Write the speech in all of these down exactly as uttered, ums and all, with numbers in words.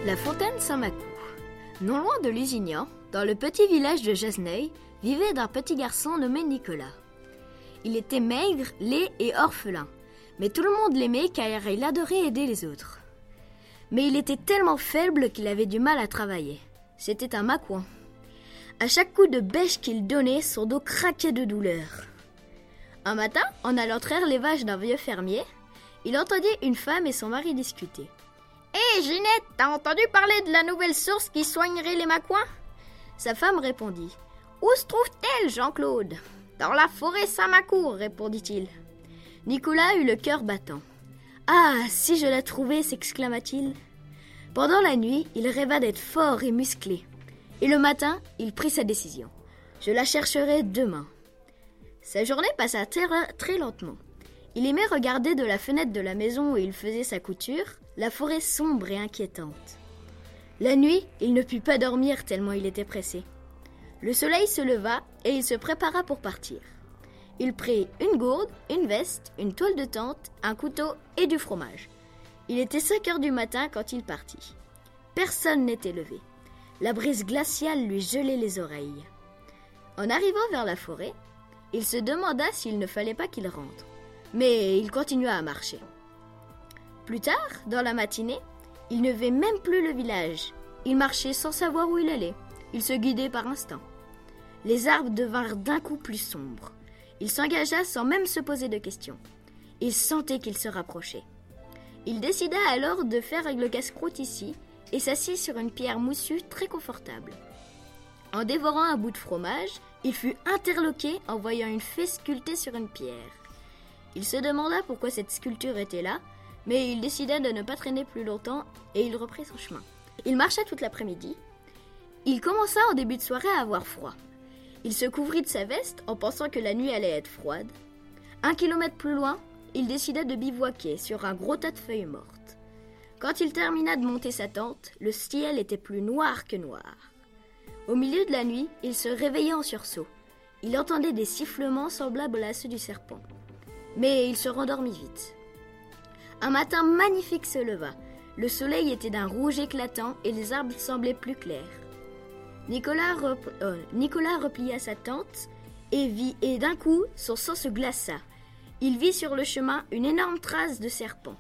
La fontaine Saint-Macou. Non loin de Lusignan, dans le petit village de Jasneuil, vivait un petit garçon nommé Nicolas. Il était maigre, laid et orphelin, mais tout le monde l'aimait car il adorait aider les autres. Mais il était tellement faible qu'il avait du mal à travailler. C'était un macouin. À chaque coup de bêche qu'il donnait, son dos craquait de douleur. Un matin, en allant traire les vaches d'un vieux fermier, il entendit une femme et son mari discuter. « Hé, hey, Ginette, t'as entendu parler de la nouvelle source qui soignerait les macouins ?» Sa femme répondit. « Où se trouve-t-elle, Jean-Claude ?»« Dans la forêt Saint-Macou, répondit-il. Nicolas eut le cœur battant. « Ah, si je la trouvais, s'exclama-t-il. Pendant la nuit, il rêva d'être fort et musclé. Et le matin, il prit sa décision. « Je la chercherai demain. » Sa journée passa très, très lentement. Il aimait regarder de la fenêtre de la maison où il faisait sa couture la forêt sombre et inquiétante. La nuit, il ne put pas dormir tellement il était pressé. Le soleil se leva et il se prépara pour partir. Il prit une gourde, une veste, une toile de tente, un couteau et du fromage. Il était cinq heures du matin quand il partit. Personne n'était levé. La brise glaciale lui gelait les oreilles. En arrivant vers la forêt, il se demanda s'il ne fallait pas qu'il rentre. Mais il continua à marcher. Plus tard, dans la matinée, il ne vit même plus le village. Il marchait sans savoir où il allait. Il se guidait par instinct. Les arbres devinrent d'un coup plus sombres. Il s'engagea sans même se poser de questions. Il sentait qu'il se rapprochait. Il décida alors de faire le casse-croûte ici et s'assit sur une pierre moussue très confortable. En dévorant un bout de fromage, il fut interloqué en voyant une fée sculptée sur une pierre. Il se demanda pourquoi cette sculpture était là, mais il décida de ne pas traîner plus longtemps et il reprit son chemin. Il marcha toute l'après-midi. Il commença en début de soirée à avoir froid. Il se couvrit de sa veste en pensant que la nuit allait être froide. Un kilomètre plus loin, il décida de bivouaquer sur un gros tas de feuilles mortes. Quand il termina de monter sa tente, le ciel était plus noir que noir. Au milieu de la nuit, il se réveilla en sursaut. Il entendait des sifflements semblables à ceux du serpent. Mais il se rendormit vite. Un matin magnifique se leva. Le soleil était d'un rouge éclatant et les arbres semblaient plus clairs. Nicolas, repl- euh, Nicolas replia sa tente et vit, et d'un coup, son sang se glaça. Il vit sur le chemin une énorme trace de serpent.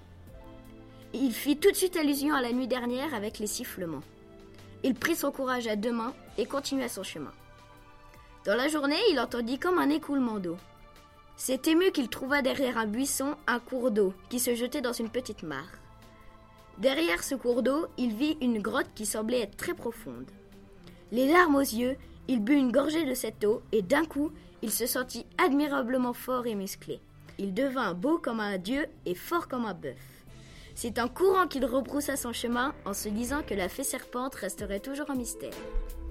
Il fit tout de suite allusion à la nuit dernière avec les sifflements. Il prit son courage à deux mains et continua son chemin. Dans la journée, il entendit comme un écoulement d'eau. C'est ému qu'il trouva derrière un buisson un cours d'eau qui se jetait dans une petite mare. Derrière ce cours d'eau, il vit une grotte qui semblait être très profonde. Les larmes aux yeux, il but une gorgée de cette eau et d'un coup, il se sentit admirablement fort et musclé. Il devint beau comme un dieu et fort comme un bœuf. C'est en courant qu'il rebroussa son chemin en se disant que la fée serpente resterait toujours un mystère.